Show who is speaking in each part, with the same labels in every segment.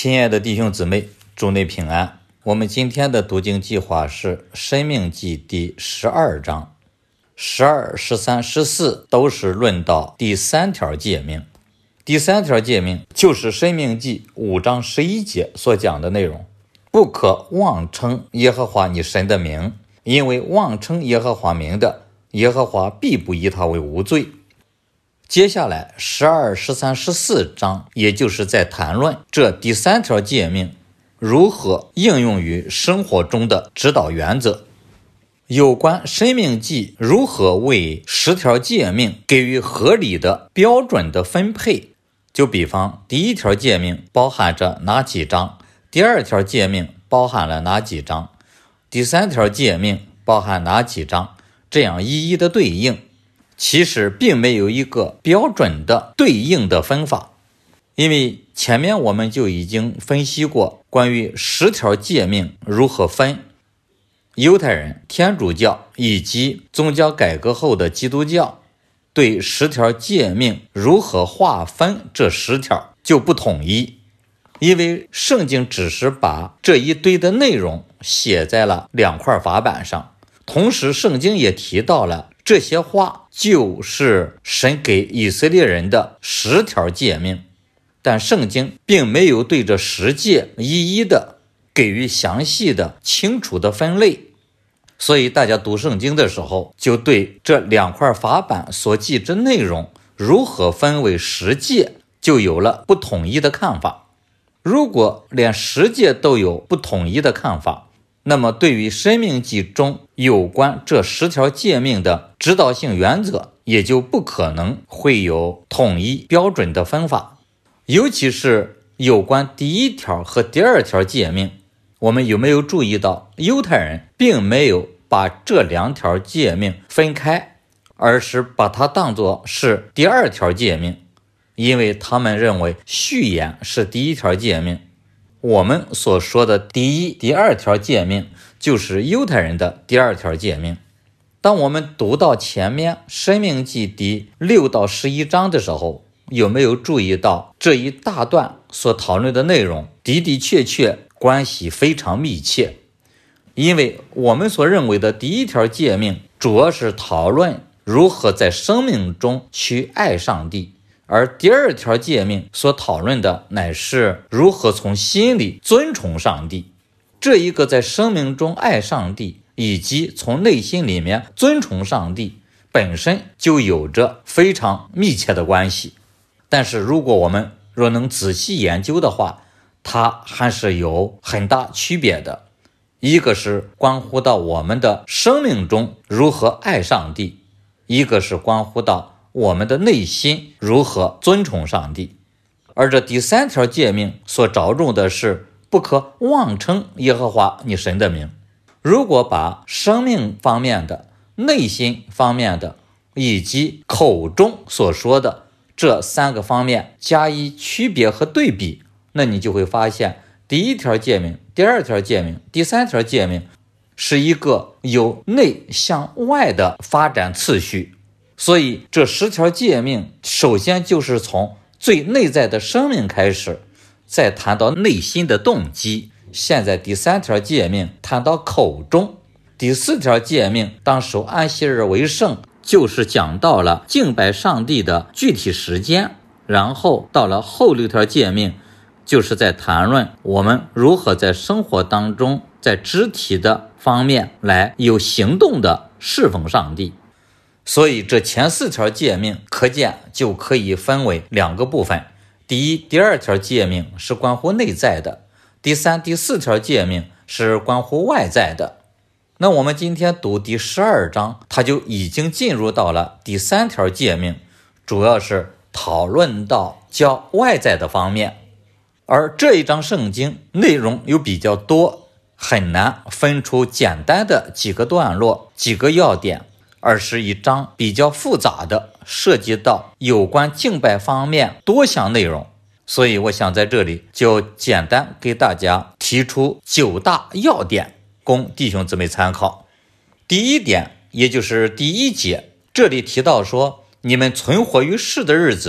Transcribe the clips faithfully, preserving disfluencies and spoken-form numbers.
Speaker 1: 亲爱的弟兄姊妹，祝你平安。我们今天的读经计划是《申命记》第十二章，十二、十三、十四都是论到第三条诫命。第三条诫命就是《申命记》五章十一节所讲的内容，不可妄称耶和华你神的名，因为妄称耶和华名的，耶和华必不以他为无罪。接下来十二、十三、十四章也就是在谈论这第三条诫命如何应用于生活中的指导原则。有关申命记如何为十条诫命给予合理的标准的分配，就比方第一条诫命包含着哪几章，第二条诫命包含了哪几章，第三条诫命包含哪几章，这样一一的对应。其实并没有一个标准的对应的分法，因为前面我们就已经分析过关于十条诫命如何分。犹太人、天主教以及宗教改革后的基督教对十条诫命如何划分这十条就不统一，因为圣经只是把这一堆的内容写在了两块法板上，同时圣经也提到了这些话就是神给以色列人的十条诫命，但圣经并没有对这十诫一一的给予详细的清楚的分类，所以大家读圣经的时候就对这两块法板所记之内容如何分为十诫就有了不统一的看法。如果连十诫都有不统一的看法，那么对于申命记中有关这十条诫命的指导性原则也就不可能会有统一标准的分法。尤其是有关第一条和第二条诫命，我们有没有注意到犹太人并没有把这两条诫命分开，而是把它当作是第二条诫命，因为他们认为序言是第一条诫命。我们所说的第一、第二条诫命就是犹太人的第二条诫命。当我们读到前面申命记第六到十一章的时候，有没有注意到这一大段所讨论的内容的的确确关系非常密切？因为我们所认为的第一条诫命主要是讨论如何在生命中去爱上帝，而第二条诫命所讨论的乃是如何从心里尊崇上帝。这一个在生命中爱上帝以及从内心里面尊崇上帝本身就有着非常密切的关系。但是如果我们若能仔细研究的话，它还是有很大区别的。一个是关乎到我们的生命中如何爱上帝，一个是关乎到我们的内心如何尊崇上帝。而这第三条诫命所着重的是不可妄称耶和华你神的名。如果把生命方面的、内心方面的以及口中所说的这三个方面加以区别和对比，那你就会发现第一条诫命、第二条诫命、第三条诫命是一个由内向外的发展次序。所以这十条诫命首先就是从最内在的生命开始，再谈到内心的动机。现在第三条诫命谈到口中，第四条诫命当守安息日为圣，就是讲到了敬拜上帝的具体时间。然后到了后六条诫命，就是在谈论我们如何在生活当中在肢体的方面来有行动的侍奉上帝。所以这前四条诫命可见就可以分为两个部分，第一、第二条诫命是关乎内在的，第三、第四条诫命是关乎外在的。那我们今天读第十二章，它就已经进入到了第三条诫命，主要是讨论到较外在的方面。而这一章圣经内容又比较多，很难分出简单的几个段落、几个要点，而是一章比较复杂的，涉及到有关敬拜方面多项内容。所以我想在这里就简单给大家提出九大要点，供弟兄姊妹参考。第一点，也就是第一节，这里提到说，你们存活于世的日子，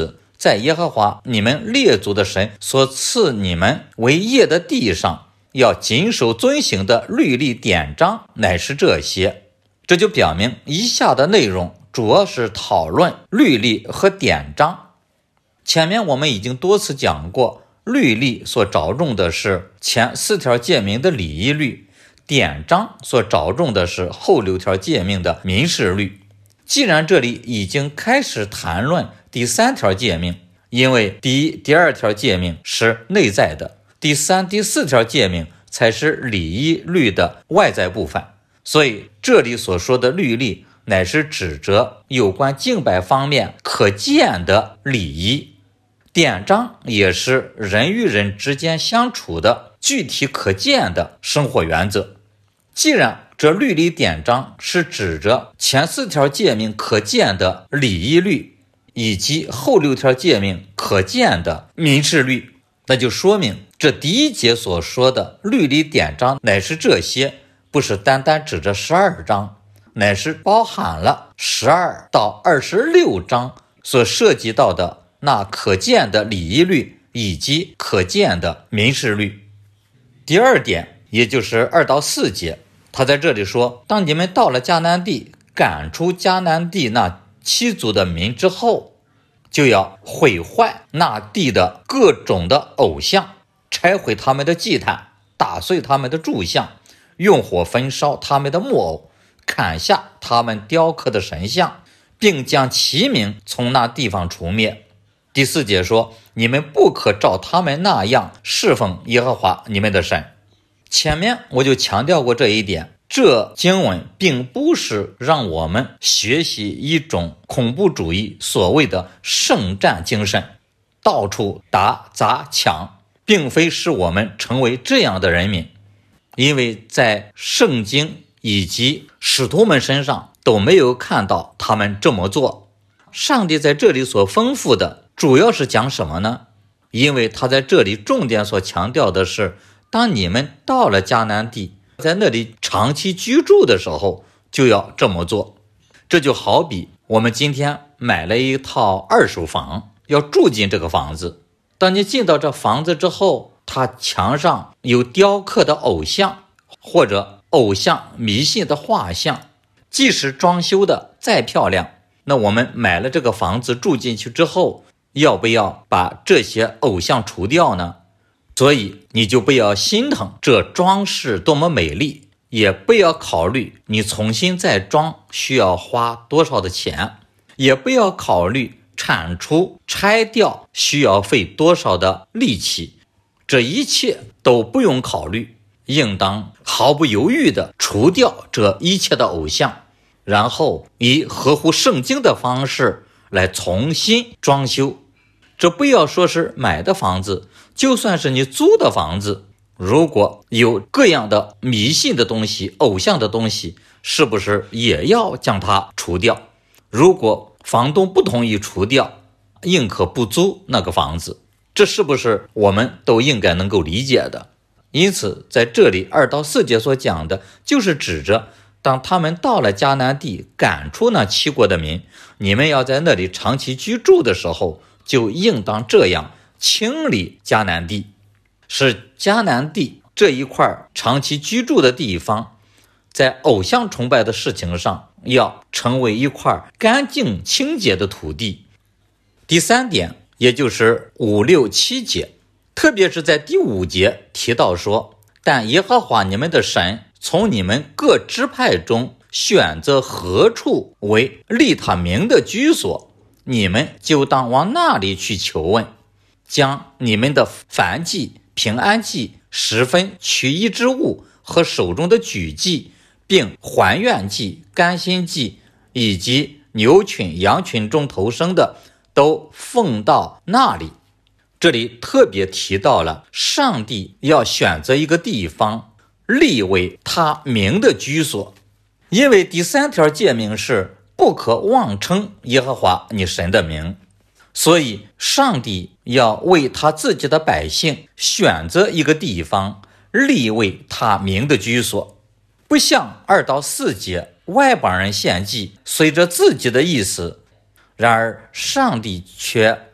Speaker 1: 在耶和华你们列祖的神所赐你们为业的地上，要谨守遵行的律例典章乃是这些。这就表明以下的内容主要是讨论律例和典章。前面我们已经多次讲过，律例所着重的是前四条诫命的礼仪律，典章所着重的是后六条诫命的民事律。既然这里已经开始谈论第三条诫命，因为第一、第二条诫命是内在的，第三、第四条诫命才是礼仪律的外在部分，所以这里所说的律例乃是指着有关敬拜方面可见的礼仪，典章也是人与人之间相处的具体可见的生活原则。既然这律例典章是指着前四条诫命可见的礼仪律，以及后六条诫命可见的民事律，那就说明这第一节所说的律例典章乃是这些，不是单单指着十二章，乃是包含了十二到二十六章所涉及到的那可见的礼仪律以及可见的民事律。第二点，也就是二到四节，他在这里说，当你们到了迦南地，赶出迦南地那七族的民之后，就要毁坏那地的各种的偶像，拆毁他们的祭坛，打碎他们的柱像，用火焚烧他们的木偶，砍下他们雕刻的神像，并将其名从那地方除灭。第四节说，你们不可照他们那样侍奉耶和华你们的神。前面我就强调过这一点，这经文并不是让我们学习一种恐怖主义所谓的圣战精神，到处打砸抢，并非使我们成为这样的人民，因为在圣经以及使徒们身上都没有看到他们这么做。上帝在这里所吩咐的主要是讲什么呢？因为他在这里重点所强调的是，当你们到了迦南地，在那里长期居住的时候，就要这么做。这就好比我们今天买了一套二手房，要住进这个房子。当你进到这房子之后，它墙上有雕刻的偶像，或者偶像迷信的画像，即使装修的再漂亮，那我们买了这个房子住进去之后，要不要把这些偶像除掉呢？所以你就不要心疼这装饰多么美丽，也不要考虑你重新再装需要花多少的钱，也不要考虑铲除拆掉需要费多少的力气，这一切都不用考虑，应当毫不犹豫地除掉这一切的偶像，然后以合乎圣经的方式来重新装修。这不要说是买的房子，就算是你租的房子，如果有各样的迷信的东西、偶像的东西，是不是也要将它除掉？如果房东不同意除掉，宁可不租那个房子，这是不是我们都应该能够理解的？因此在这里二到四节所讲的，就是指着当他们到了迦南地，赶出那七国的民，你们要在那里长期居住的时候，就应当这样清理迦南地，使迦南地这一块长期居住的地方，在偶像崇拜的事情上要成为一块干净清洁的土地。第三点，也就是五六七节，特别是在第五节提到说，但耶和华你们的神从你们各支派中选择何处为立他名的居所，你们就当往那里去求问，将你们的燔祭、平安祭、十分取一之物和手中的举祭，并还愿祭、甘心祭以及牛群、羊群中头生的，都奉到那里。这里特别提到了上帝要选择一个地方立为他名的居所，因为第三条诫命是不可妄称耶和华你神的名，所以上帝要为他自己的百姓选择一个地方立为他名的居所，不像二到四节外邦人献祭随着自己的意思，然而上帝却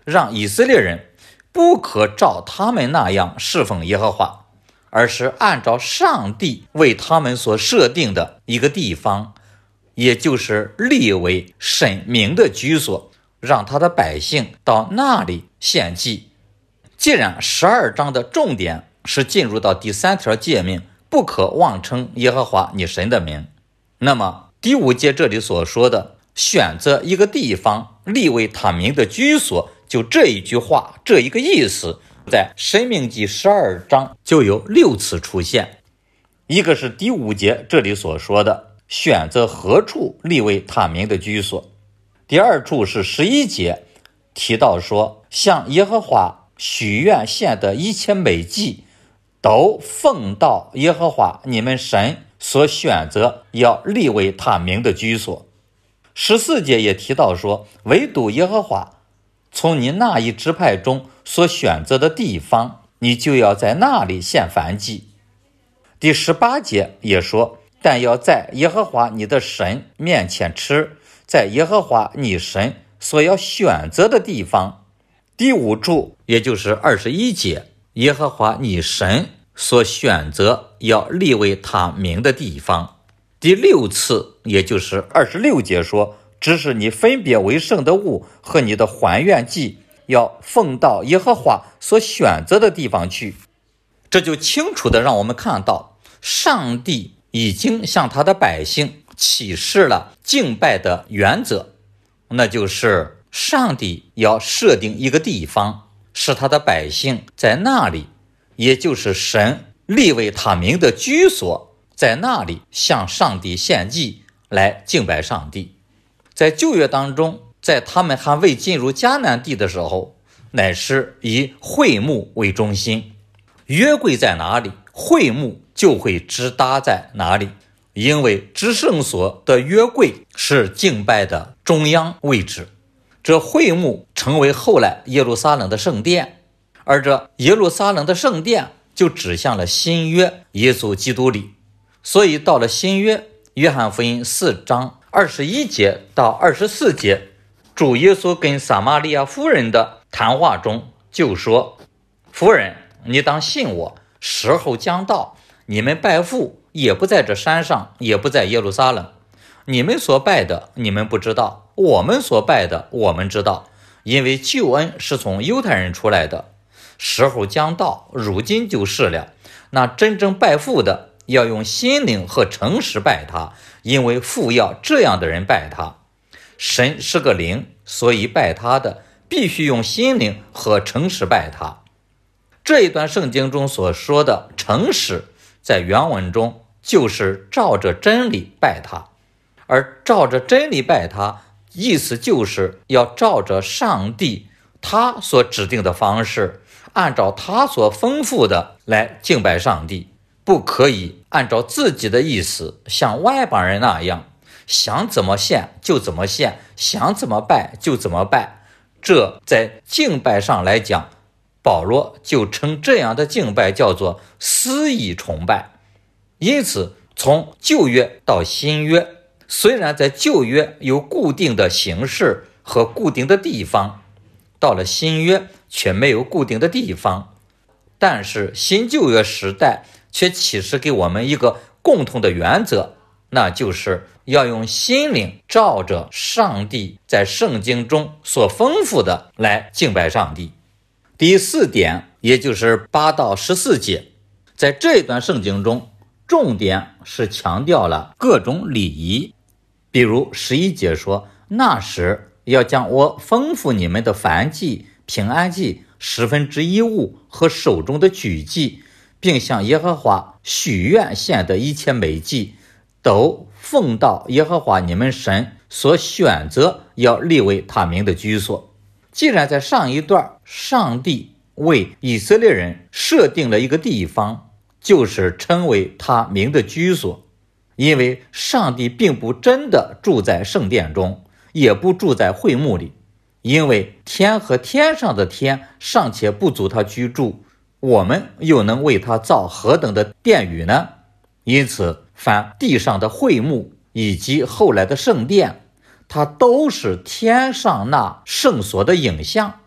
Speaker 1: 让以色列人不可照他们那样侍奉耶和华，而是按照上帝为他们所设定的一个地方，也就是立为神明的居所，让他的百姓到那里献祭。既然十二章的重点是进入到第三条诫命，不可妄称耶和华你神的名，那么第五节这里所说的选择一个地方立为他名的居所，就这一句话，这一个意思，在申命记十二章就有六次出现。一个是第五节这里所说的选择何处立为他名的居所，第二处是十一节提到说，向耶和华许愿献的一切美祭都奉到耶和华你们神所选择要立为他名的居所。十四节也提到说，唯独耶和华从你那一支派中所选择的地方，你就要在那里献燔祭。第十八节也说，但要在耶和华你的神面前吃，在耶和华你神所要选择的地方。第五处也就是二十一节，耶和华你神所选择要立为他名的地方。第六次也就是二十六节说，只是你分别为圣的物和你的还愿祭要奉到耶和华所选择的地方去。这就清楚地让我们看到，上帝已经向他的百姓启示了敬拜的原则，那就是上帝要设定一个地方，使他的百姓在那里，也就是神立为他名的居所，在那里向上帝献祭来敬拜上帝。在旧约当中，在他们还未进入迦南地的时候，乃是以会幕为中心，约柜在哪里，会幕就会支搭在哪里，因为至圣所的约柜是敬拜的中央位置。这会幕成为后来耶路撒冷的圣殿，而这耶路撒冷的圣殿就指向了新约耶稣基督里。所以到了新约，约翰福音四章二十一节到二十四节，主耶稣跟撒玛利亚妇人的谈话中就说，夫人，你当信我，时候将到，你们拜父也不在这山上，也不在耶路撒冷。你们所拜的你们不知道，我们所拜的我们知道，因为救恩是从犹太人出来的。时候将到，如今就是了。那真正拜父的要用心灵和诚实拜他，因为父要这样的人拜他。神是个灵，所以拜他的必须用心灵和诚实拜他。这一段圣经中所说的诚实，在原文中就是照着真理拜他，而照着真理拜他，意思就是要照着上帝他所指定的方式，按照他所吩咐的来敬拜上帝，不可以按照自己的意思，像外邦人那样想怎么献就怎么献，想怎么拜就怎么拜。这在敬拜上来讲，保罗就称这样的敬拜叫做私意崇拜。因此从旧约到新约，虽然在旧约有固定的形式和固定的地方，到了新约却没有固定的地方，但是新旧约时代却启示给我们一个共同的原则，那就是要用心灵照着上帝在圣经中所吩咐的来敬拜上帝。第四点，也就是八到十四节，在这段圣经中重点是强调了各种礼仪。比如十一节说，那时要将我吩咐你们的燔祭、平安祭、十分之一物和手中的举祭，并向耶和华许愿献的一切美祭，都奉到耶和华你们神所选择要立为他名的居所。既然在上一段上帝为以色列人设定了一个地方，就是称为他名的居所，因为上帝并不真的住在圣殿中，也不住在会幕里，因为天和天上的天尚且不足他居住，我们又能为他造何等的殿宇呢？因此凡地上的会幕以及后来的圣殿，它都是天上那圣所的影像。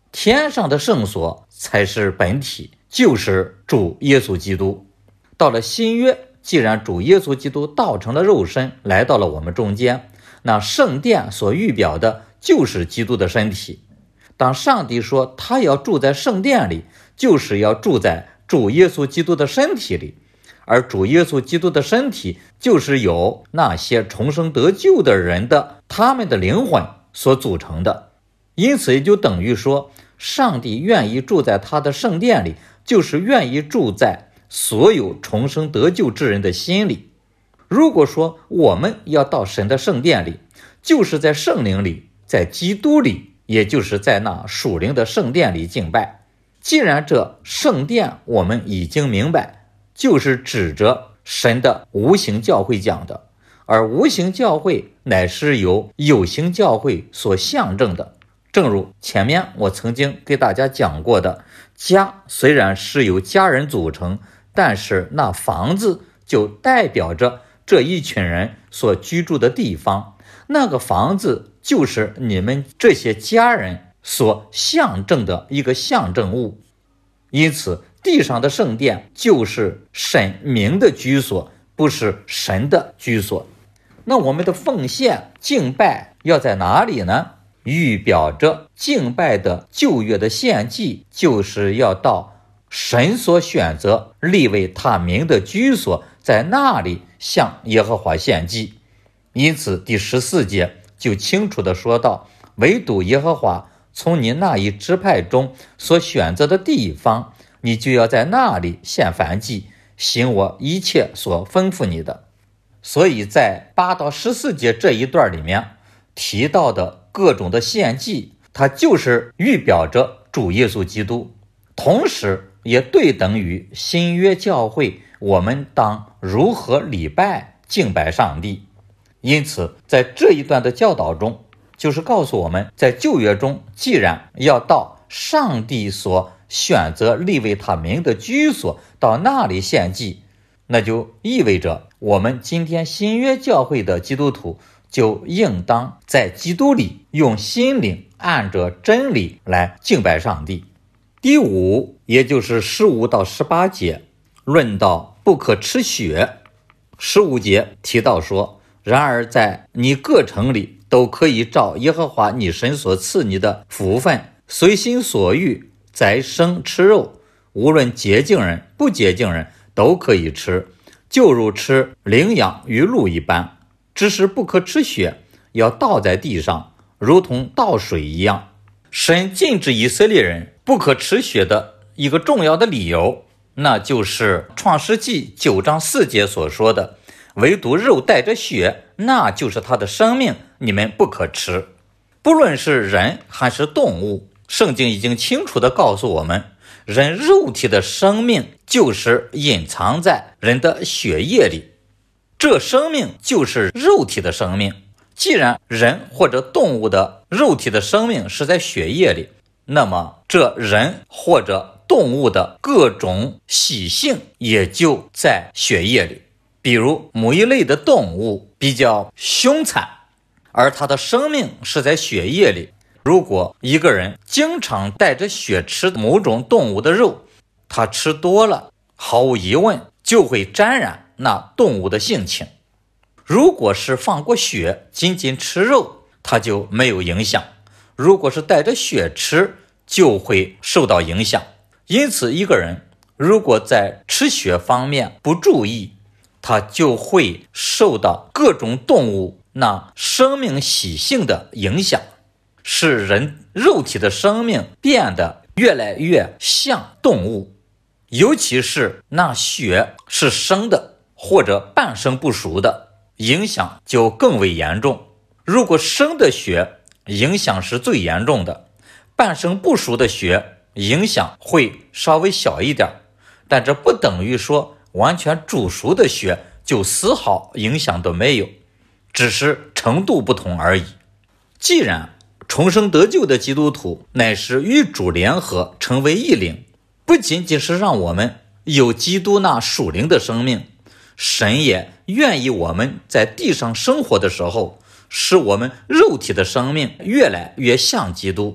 Speaker 1: 天上的圣所才是本体，就是主耶稣基督。到了新约，既然主耶稣基督道成了肉身来到了我们中间，那圣殿所预表的就是基督的身体。当上帝说他要住在圣殿里，就是要住在主耶稣基督的身体里，而主耶稣基督的身体就是由那些重生得救的人的他们的灵魂所组成的。因此也就等于说，上帝愿意住在他的圣殿里，就是愿意住在所有重生得救之人的心里。如果说我们要到神的圣殿里，就是在圣灵里，在基督里，也就是在那属灵的圣殿里敬拜。既然这圣殿我们已经明白，就是指着神的无形教会讲的，而无形教会乃是由有形教会所象征的。正如前面我曾经给大家讲过的，家虽然是由家人组成，但是那房子就代表着这一群人所居住的地方，那个房子就是你们这些家人所象征的一个象征物。因此地上的圣殿就是神明的居所，不是神的居所。那我们的奉献敬拜要在哪里呢？预表着敬拜的旧约的献祭，就是要到神所选择立为他名的居所，在那里向耶和华献祭。因此第十四节就清楚地说到，唯独耶和华从你那一支派中所选择的地方，你就要在那里献燔祭，行我一切所吩咐你的。所以在八到十四节这一段里面提到的各种的献祭，它就是预表着主耶稣基督，同时也对等于新约教会我们当如何礼拜敬拜上帝。因此在这一段的教导中，就是告诉我们，在旧约中既然要到上帝所选择立为他名的居所，到那里献祭，那就意味着我们今天新约教会的基督徒就应当在基督里用心灵按着真理来敬拜上帝。第五，也就是十五到十八节论到不可吃血。十五节提到说，然而在你各城里都可以照耶和华你神所赐你的福分，随心所欲宰生吃肉，无论洁净人不洁净人都可以吃，就如吃羚羊与鹿一般，只是不可吃血，要倒在地上，如同倒水一样。神禁止以色列人不可吃血的一个重要的理由，那就是创世纪九章四节所说的，唯独肉带着血，那就是他的生命，你们不可吃。不论是人还是动物，圣经已经清楚地告诉我们，人肉体的生命就是隐藏在人的血液里，这生命就是肉体的生命。既然人或者动物的肉体的生命是在血液里，那么这人或者动物的各种习性也就在血液里。比如某一类的动物比较凶残，而它的生命是在血液里。如果一个人经常带着血吃某种动物的肉，他吃多了，毫无疑问就会沾染那动物的性情。如果是放过血，仅仅吃肉，它就没有影响；如果是带着血吃，就会受到影响。因此一个人如果在吃血方面不注意，他就会受到各种动物那生命习性的影响，使人肉体的生命变得越来越像动物。尤其是那血是生的或者半生不熟的，影响就更为严重。如果生的血影响是最严重的，半生不熟的血影响会稍微小一点，但这不等于说完全煮熟的血就丝毫影响都没有，只是程度不同而已。既然重生得救的基督徒乃是与主联合成为一灵，不仅仅是让我们有基督那属灵的生命，神也愿意我们在地上生活的时候，使我们肉体的生命越来越像基督，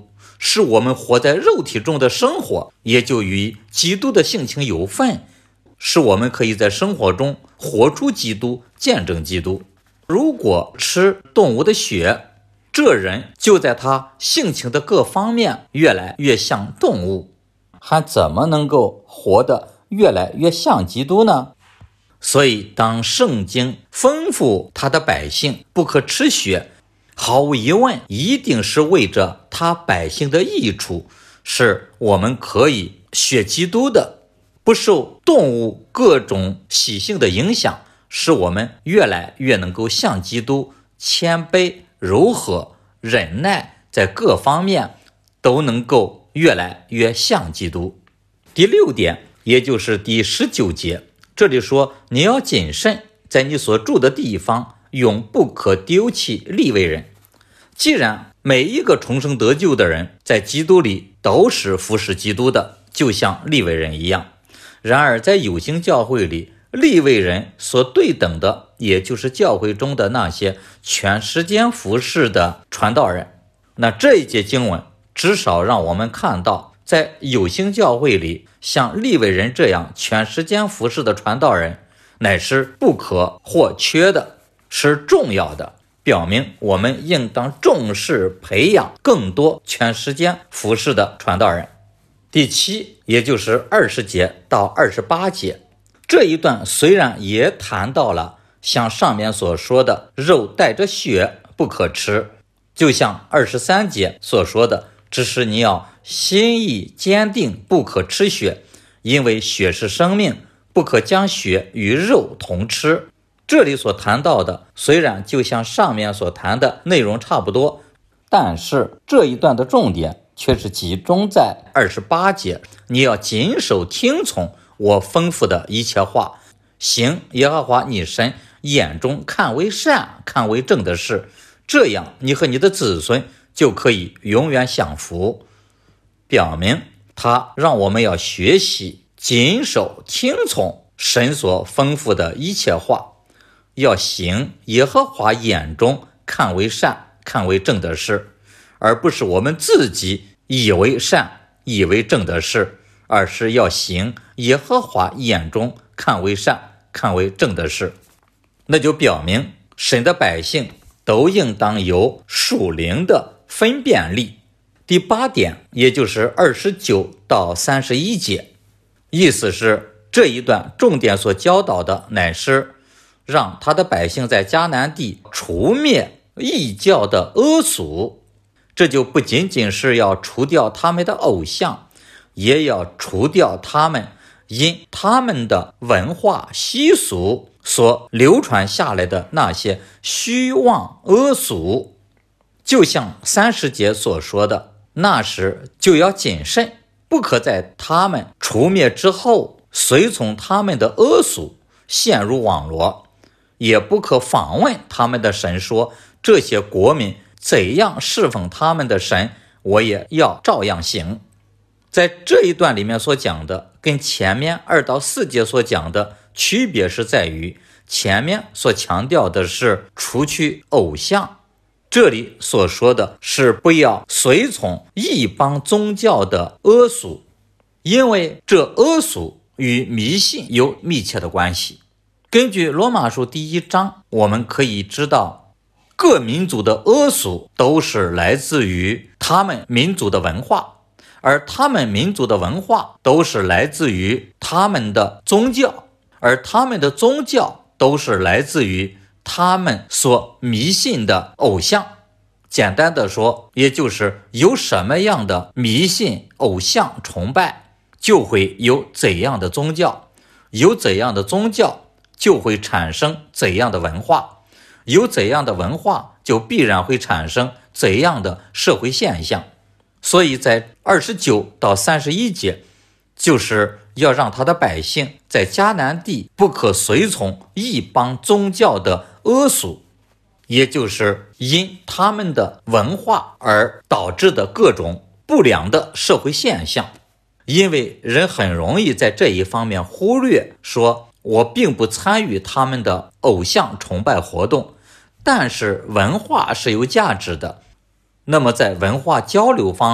Speaker 1: 使我们活在肉体中的生活也就与基督的性情有份，使我们可以在生活中活出基督，见证基督。如果吃动物的血，这人就在他性情的各方面越来越像动物，还怎么能够活得越来越像基督呢？所以当圣经吩咐他的百姓不可吃血，毫无疑问一定是为着他百姓的益处，是我们可以学基督的，不受动物各种习性的影响，使我们越来越能够像基督，谦卑柔和忍耐，在各方面都能够越来越像基督。第六点，也就是第十九节，这里说你要谨慎，在你所住的地方永不可丢弃利未人。既然每一个重生得救的人在基督里都是服侍基督的，就像利未人一样，然而在有形教会里，利未人所对等的也就是教会中的那些全时间服侍的传道人。那这一节经文至少让我们看到，在有形教会里，像利未人这样全时间服侍的传道人乃是不可或缺的，是重要的，表明我们应当重视培养更多全时间服侍的传道人。第七，也就是二十节到二十八节，这一段虽然也谈到了像上面所说的肉带着血不可吃，就像二十三节所说的，只是你要心意坚定，不可吃血，因为血是生命，不可将血与肉同吃。这里所谈到的虽然就像上面所谈的内容差不多，但是这一段的重点却是集中在二十八节，你要谨守听从我吩咐的一切话，行耶和华你神眼中看为善看为正的事，这样你和你的子孙就可以永远享福。表明他让我们要学习谨守听从神所吩咐的一切话，要行耶和华眼中看为善看为正的事，而不是我们自己以为善以为正的事，而是要行耶和华眼中看为善看为正的事。那就表明神的百姓都应当有属灵的分辨力。第八点，也就是二十九到三十一节，意思是这一段重点所教导的乃是让他的百姓在迦南地除灭异教的恶俗，这就不仅仅是要除掉他们的偶像，也要除掉他们因他们的文化习俗所流传下来的那些虚妄恶俗。就像三十节所说的，那时就要谨慎，不可在他们除灭之后随从他们的恶俗，陷入网罗，也不可访问他们的神，说这些国民怎样侍奉他们的神，我也要照样行。在这一段里面所讲的跟前面二到四节所讲的区别是在于，前面所强调的是除去偶像，这里所说的是不要随从异邦宗教的恶俗，因为这恶俗与迷信有密切的关系。根据罗马书第一章，我们可以知道各民族的恶俗都是来自于他们民族的文化，而他们民族的文化都是来自于他们的宗教，而他们的宗教都是来自于他们所迷信的偶像。简单的说，也就是有什么样的迷信偶像崇拜，就会有怎样的宗教，有怎样的宗教就会产生怎样的文化，有怎样的文化就必然会产生怎样的社会现象。所以在二十九到三十一节，就是要让他的百姓在迦南地不可随从异邦宗教的恶俗，也就是因他们的文化而导致的各种不良的社会现象。因为人很容易在这一方面忽略，说我并不参与他们的偶像崇拜活动，但是文化是有价值的。那么在文化交流方面，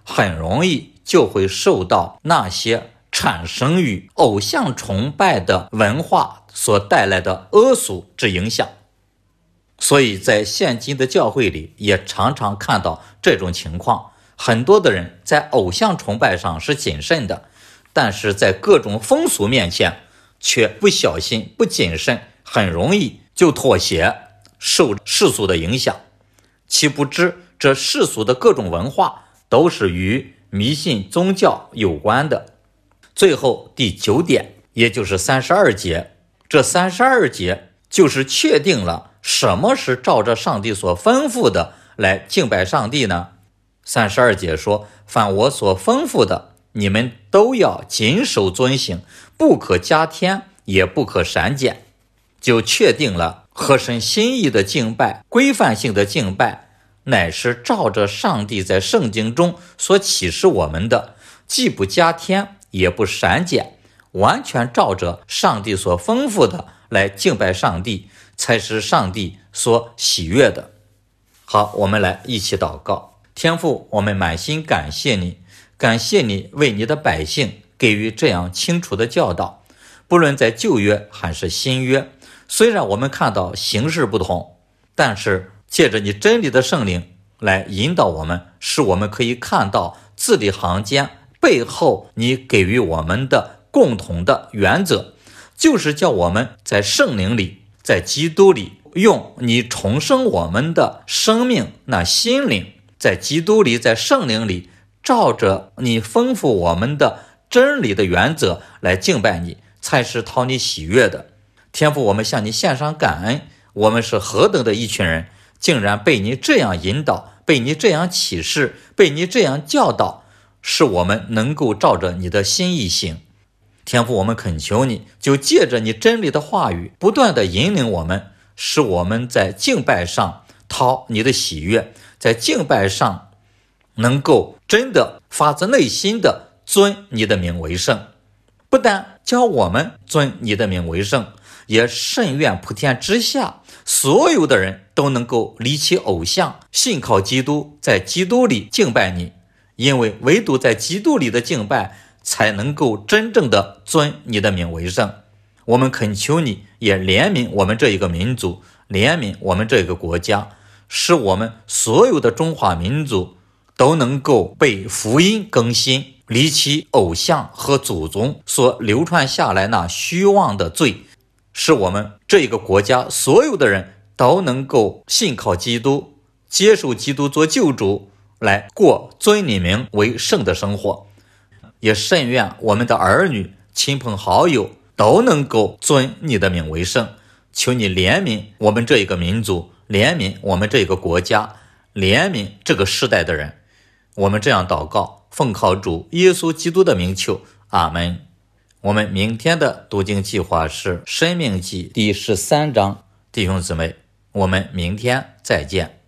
Speaker 1: 很容易就会受到那些产生于偶像崇拜的文化所带来的恶俗之影响。所以在现今的教会里也常常看到这种情况，很多的人在偶像崇拜上是谨慎的，但是在各种风俗面前却不小心不谨慎，很容易就妥协，受世俗的影响。岂不知这世俗的各种文化都是与迷信宗教有关的。最后第九点，也就是三十二节，这三十二节就是确定了什么是照着上帝所吩咐的来敬拜上帝呢？三十二节说，凡我所吩咐的，你们都要谨守遵行，不可加添，也不可删减。就确定了合神心意的敬拜，规范性的敬拜，乃是照着上帝在圣经中所启示我们的，既不加添也不删减，完全照着上帝所吩咐的来敬拜上帝，才是上帝所喜悦的。好，我们来一起祷告。天父，我们满心感谢你，感谢你为你的百姓给予这样清楚的教导，不论在旧约还是新约，虽然我们看到形式不同，但是借着你真理的圣灵来引导我们，使我们可以看到字里行间背后你给予我们的共同的原则，就是叫我们在圣灵里，在基督里，用你重生我们的生命那心灵，在基督里，在圣灵里，照着你吩咐我们的真理的原则来敬拜你，才是讨你喜悦的。天父，我们向你献上感恩，我们是何等的一群人，竟然被你这样引导，被你这样启示，被你这样教导，使我们能够照着你的心意行。天父，我们恳求你，就借着你真理的话语，不断的引领我们，使我们在敬拜上讨你的喜悦，在敬拜上能够真的发自内心的尊你的名为圣。不但教我们尊你的名为圣，也甚愿普天之下所有的人都能够离弃偶像，信靠基督，在基督里敬拜你，因为唯独在基督里的敬拜才能够真正的尊你的名为圣。我们恳求你也怜悯我们这一个民族，怜悯我们这个国家，使我们所有的中华民族都能够被福音更新，离弃偶像和祖宗所流传下来那虚妄的罪，使我们这个国家所有的人都能够信靠基督，接受基督做救主，来过尊你名为圣的生活。也甚愿我们的儿女、亲朋好友都能够尊你的名为圣。求你怜悯我们这一个民族，怜悯我们这个国家，怜悯这个时代的人。我们这样祷告，奉靠主耶稣基督的名求，阿们。我们明天的读经计划是申命记第十三章，弟兄姊妹，我们明天再见。